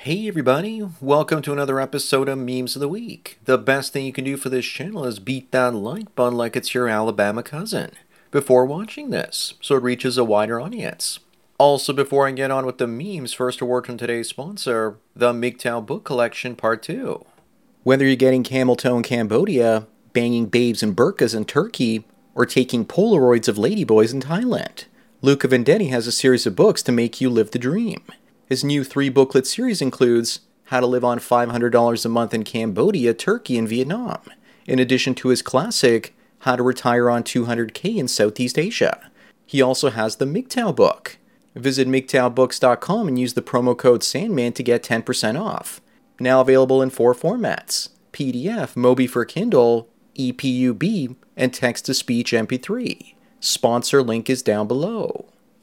Hey everybody, welcome to another episode of Memes of the Week. The best thing you can do for this channel is beat that like button like it's your Alabama cousin before watching this, so it reaches a wider audience. Also, before I get on with the memes, first a word from today's sponsor, the MGTOW Book Collection Part 2. Whether you're getting camel toe in Cambodia, banging babes in burqas in Turkey, or taking Polaroids of ladyboys in Thailand, Luca Vendetti has a series of books to make you live the dream. His new 3-booklet series includes How to Live on $500 a Month in Cambodia, Turkey, and Vietnam, in addition to his classic How to Retire on $200K in Southeast Asia. He also has the MGTOW book. Visit MGTOWbooks.com and use the promo code SANDMAN to get 10% off. Now available in 4 formats: PDF, Mobi for Kindle, EPUB, and text-to-speech MP3. Sponsor link is down below.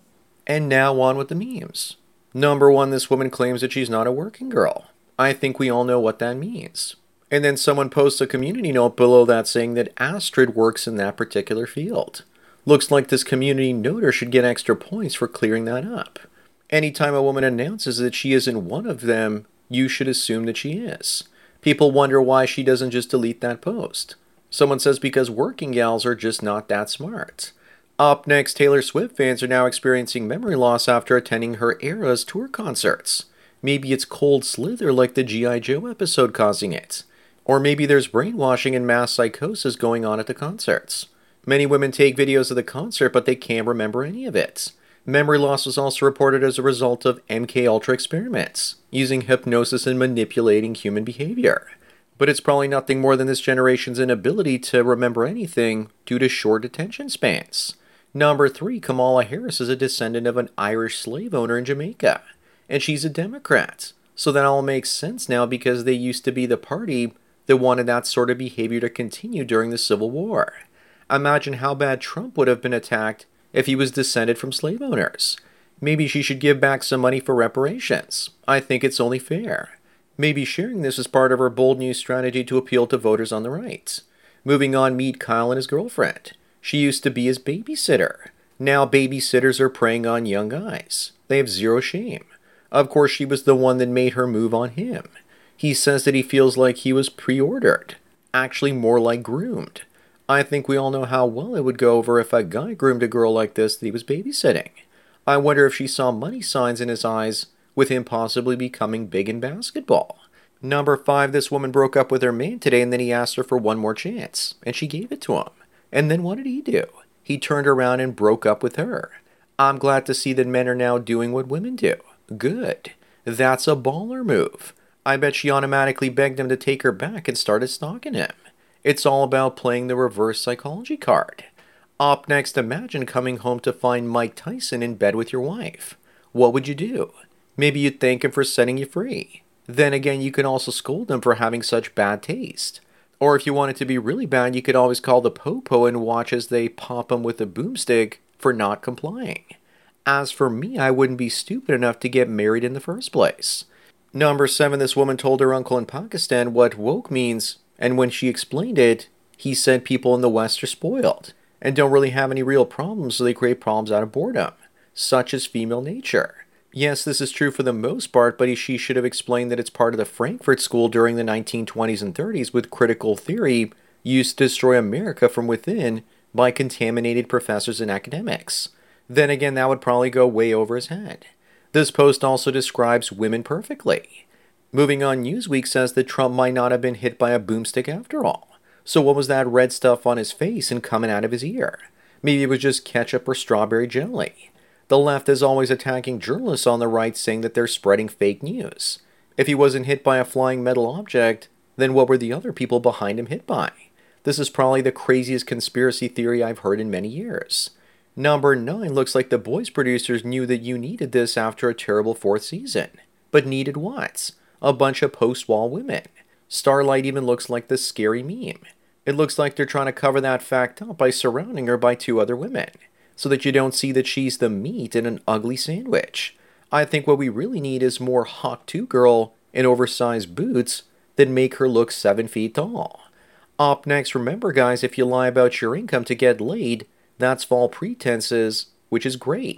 And now on with the memes. Number 1, this woman claims that she's not a working girl. I think we all know what that means. And then someone posts a community note below that saying that Astrid works in that particular field. Looks like this community noter should get extra points for clearing that up. Anytime a woman announces that she isn't one of them, you should assume that she is. People wonder why she doesn't just delete that post. Someone says because working gals are just not that smart. Up next, Taylor Swift fans are now experiencing memory loss after attending her Eras tour concerts. Maybe it's cold slither like the G.I. Joe episode causing it. Or maybe there's brainwashing and mass psychosis going on at the concerts. Many women take videos of the concert, but they can't remember any of it. Memory loss was also reported as a result of MKUltra experiments, using hypnosis and manipulating human behavior. But it's probably nothing more than this generation's inability to remember anything due to short attention spans. Number 3, Kamala Harris is a descendant of an Irish slave owner in Jamaica, and she's a Democrat. So that all makes sense now because they used to be the party that wanted that sort of behavior to continue during the Civil War. Imagine how bad Trump would have been attacked if he was descended from slave owners. Maybe she should give back some money for reparations. I think it's only fair. Maybe sharing this is part of her bold new strategy to appeal to voters on the right. Moving on, meet Kyle and his girlfriend. She used to be his babysitter. Now babysitters are preying on young guys. They have zero shame. Of course, she was the one that made her move on him. He says that he feels like he was pre-ordered. Actually, more like groomed. I think we all know how well it would go over if a guy groomed a girl like this that he was babysitting. I wonder if she saw money signs in his eyes with him possibly becoming big in basketball. Number 5, this woman broke up with her man today and then he asked her for one more chance, and she gave it to him. And then what did he do? He turned around and broke up with her. I'm glad to see that men are now doing what women do. Good. That's a baller move. I bet she automatically begged him to take her back and started stalking him. It's all about playing the reverse psychology card. Up next, imagine coming home to find Mike Tyson in bed with your wife. What would you do? Maybe you'd thank him for setting you free. Then again, you could also scold him for having such bad taste. Or if you want it to be really bad, you could always call the popo and watch as they pop him with a boomstick for not complying. As for me, I wouldn't be stupid enough to get married in the first place. Number 7, this woman told her uncle in Pakistan what woke means, and when she explained it, he said people in the West are spoiled and don't really have any real problems, so they create problems out of boredom, such as female nature. Yes, this is true for the most part, but she should have explained that it's part of the Frankfurt School during the 1920s and 30s with critical theory used to destroy America from within by contaminated professors and academics. Then again, that would probably go way over his head. This post also describes women perfectly. Moving on, Newsweek says that Trump might not have been hit by a boomstick after all. So what was that red stuff on his face and coming out of his ear? Maybe it was just ketchup or strawberry jelly. The left is always attacking journalists on the right, saying that they're spreading fake news. If he wasn't hit by a flying metal object, then what were the other people behind him hit by? This is probably the craziest conspiracy theory I've heard in many years. Number 9, looks like the Boys producers knew that you needed this after a terrible 4th season. But needed what? A bunch of post-wall women. Starlight even looks like the scary meme. It looks like they're trying to cover that fact up by surrounding her by 2 other women, so that you don't see that she's the meat in an ugly sandwich. I think what we really need is more Hawk 2 girl in oversized boots that make her look 7 feet tall. Up next, remember guys, if you lie about your income to get laid, that's false pretenses, which is grape.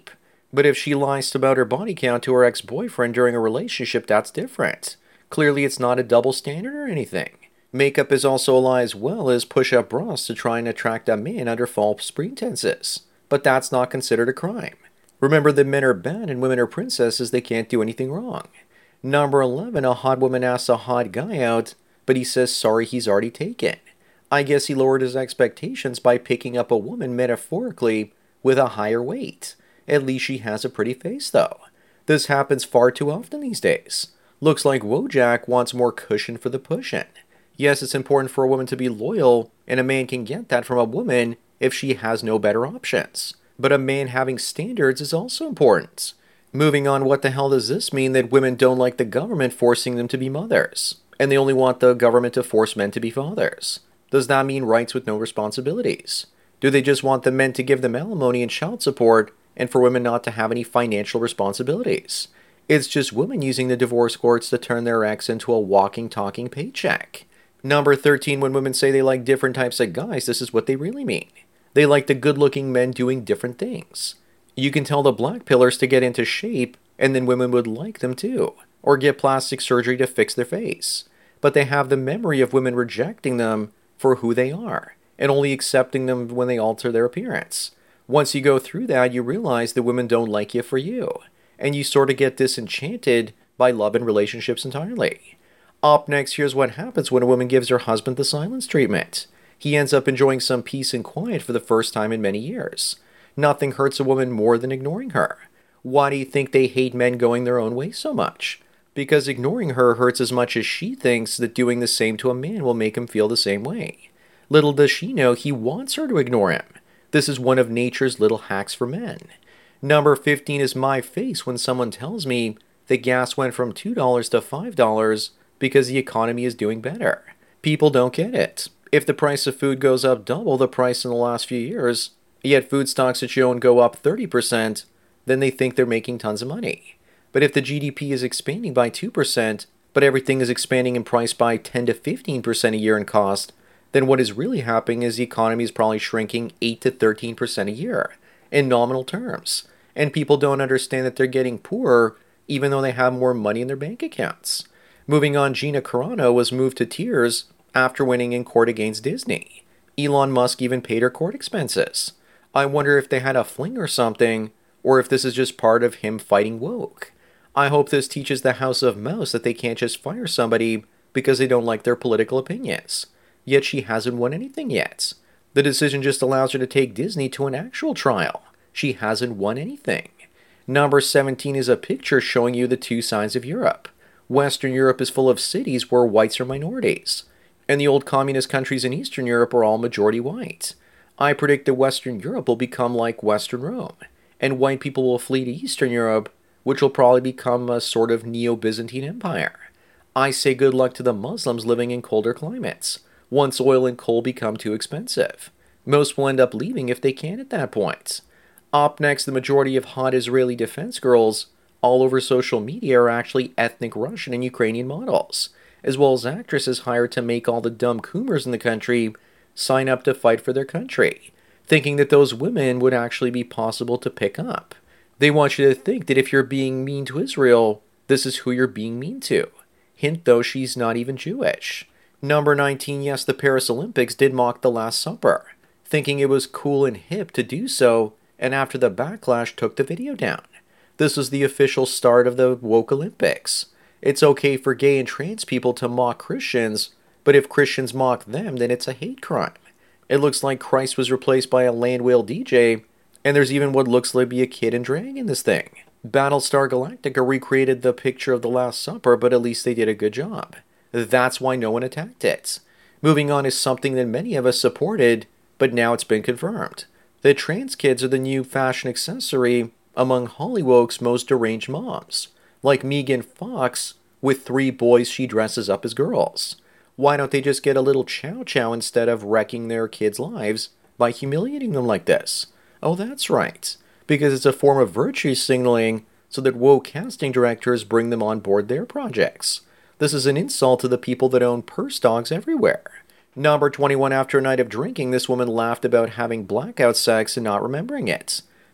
But if she lies about her body count to her ex-boyfriend during a relationship, that's different. Clearly, it's not a double standard or anything. Makeup is also a lie as well as push-up bras to try and attract a man under false pretenses. But that's not considered a crime. Remember that men are bad and women are princesses, they can't do anything wrong. Number 11, a hot woman asks a hot guy out, but he says sorry he's already taken. I guess he lowered his expectations by picking up a woman metaphorically with a higher weight. At least she has a pretty face though. This happens far too often these days. Looks like Wojak wants more cushion for the push-in. Yes, it's important for a woman to be loyal, and a man can get that from a woman if she has no better options. But a man having standards is also important. Moving on, what the hell does this mean that women don't like the government forcing them to be mothers, and they only want the government to force men to be fathers? Does that mean rights with no responsibilities? Do they just want the men to give them alimony and child support, and for women not to have any financial responsibilities? It's just women using the divorce courts to turn their ex into a walking, talking paycheck. Number 13, when women say they like different types of guys, this is what they really mean. They like the good-looking men doing different things. You can tell the black pillars to get into shape, and then women would like them too, or get plastic surgery to fix their face. But they have the memory of women rejecting them for who they are, and only accepting them when they alter their appearance. Once you go through that, you realize that women don't like you for you, and you sort of get disenchanted by love and relationships entirely. Up next, here's what happens when a woman gives her husband the silence treatment. He ends up enjoying some peace and quiet for the first time in many years. Nothing hurts a woman more than ignoring her. Why do you think they hate men going their own way so much? Because ignoring her hurts as much as she thinks that doing the same to a man will make him feel the same way. Little does she know he wants her to ignore him. This is one of nature's little hacks for men. Number 15 is my face when someone tells me that gas went from $2 to $5 because the economy is doing better. People don't get it. If the price of food goes up double the price in the last few years, yet food stocks that you own go up 30%, then they think they're making tons of money. But if the GDP is expanding by 2%, but everything is expanding in price by 10 to 15% a year in cost, then what is really happening is the economy is probably shrinking 8 to 13% a year in nominal terms. And people don't understand that they're getting poorer even though they have more money in their bank accounts. Moving on, Gina Carano was moved to tears after winning in court against Disney. Elon Musk even paid her court expenses. I wonder if they had a fling or something, or if this is just part of him fighting woke. I hope this teaches the House of Mouse that they can't just fire somebody because they don't like their political opinions. Yet she hasn't won anything yet. The decision just allows her to take Disney to an actual trial. She hasn't won anything. Number 17 is a picture showing you the two sides of Europe. Western Europe is full of cities where whites are minorities, and the old communist countries in Eastern Europe are all majority white. I predict that Western Europe will become like Western Rome, and white people will flee to Eastern Europe, which will probably become a sort of Neo-Byzantine empire. I say good luck to the Muslims living in colder climates, once oil and coal become too expensive. Most will end up leaving if they can at that point. Up next, the majority of hot Israeli defense girls all over social media are actually ethnic Russian and Ukrainian models, as well as actresses hired to make all the dumb coomers in the country sign up to fight for their country, thinking that those women would actually be possible to pick up. They want you to think that if you're being mean to Israel, this is who you're being mean to. Hint though, she's not even Jewish. Number 19, yes, the Paris Olympics did mock the Last Supper, thinking it was cool and hip to do so, and after the backlash took the video down. This was the official start of the woke Olympics. It's okay for gay and trans people to mock Christians, but if Christians mock them, then it's a hate crime. It looks like Christ was replaced by a land whale DJ, and there's even what looks like be a kid in drag in this thing. Battlestar Galactica recreated the picture of the Last Supper, but at least they did a good job. That's why no one attacked it. Moving on is something that many of us supported, but now it's been confirmed. The trans kids are the new fashion accessory among Hollywood's most deranged moms, like Megan Fox with 3 boys she dresses up as girls. Why don't they just get a little chow-chow instead of wrecking their kids' lives by humiliating them like this? Oh, that's right, because it's a form of virtue signaling so that woke casting directors bring them on board their projects. This is an insult to the people that own purse dogs everywhere. Number 21, after a night of drinking, this woman laughed about having blackout sex and not remembering it.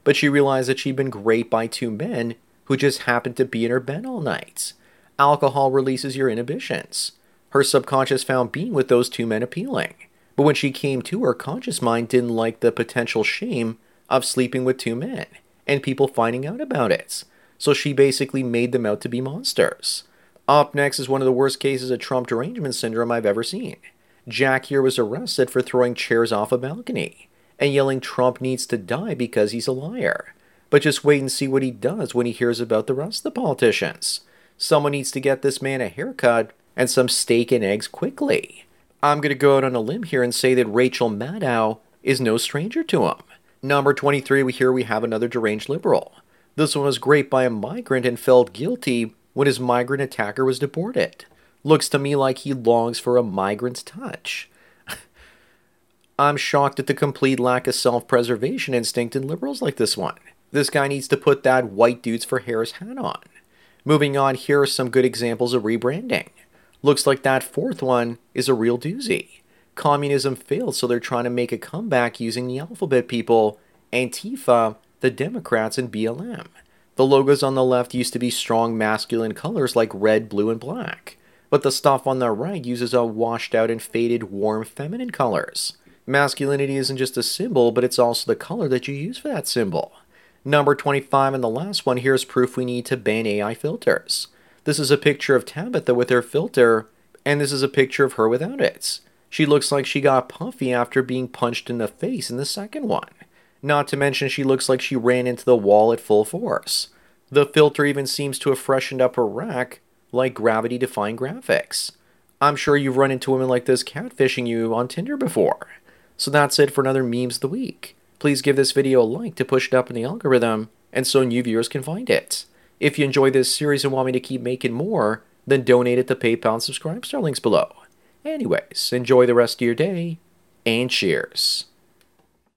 but she realized that she'd been raped by two men who just happened to be in her bed all night. Alcohol releases your inhibitions. Her subconscious found being with those two men appealing, but when she came to, her conscious mind didn't like the potential shame of sleeping with two men and people finding out about it, so she basically made them out to be monsters. Up next is one of the worst cases of Trump derangement syndrome I've ever seen. Jack here was arrested for throwing chairs off a balcony and yelling Trump needs to die because he's a liar. But just wait and see what he does when he hears about the rest of the politicians. Someone needs to get this man a haircut and some steak and eggs quickly. I'm going to go out on a limb here and say that Rachel Maddow is no stranger to him. Number 23, we have another deranged liberal. This one was raped by a migrant and felt guilty when his migrant attacker was deported. Looks to me like he longs for a migrant's touch. I'm shocked at the complete lack of self-preservation instinct in liberals like this one. This guy needs to put that white dudes for Harris hat on. Moving on, here are some good examples of rebranding. Looks like that fourth one is a real doozy. Communism failed, so they're trying to make a comeback using the alphabet people, Antifa, the Democrats, and BLM. The logos on the left used to be strong masculine colors like red, blue, and black, but the stuff on the right uses a washed out and faded warm feminine colors. Masculinity isn't just a symbol, but it's also the color that you use for that symbol. Number 25 and the last one, here's proof we need to ban AI filters. This is a picture of Tabitha with her filter, and this is a picture of her without it. She looks like she got puffy after being punched in the face in the second one. Not to mention she looks like she ran into the wall at full force. The filter even seems to have freshened up her rack like gravity-defying graphics. I'm sure you've run into women like this catfishing you on Tinder before. So that's it for another Memes of the Week. Please give this video a like to push it up in the algorithm and so new viewers can find it. If you enjoy this series and want me to keep making more, then donate at the PayPal and subscribe star links below. Anyways, enjoy the rest of your day, and cheers.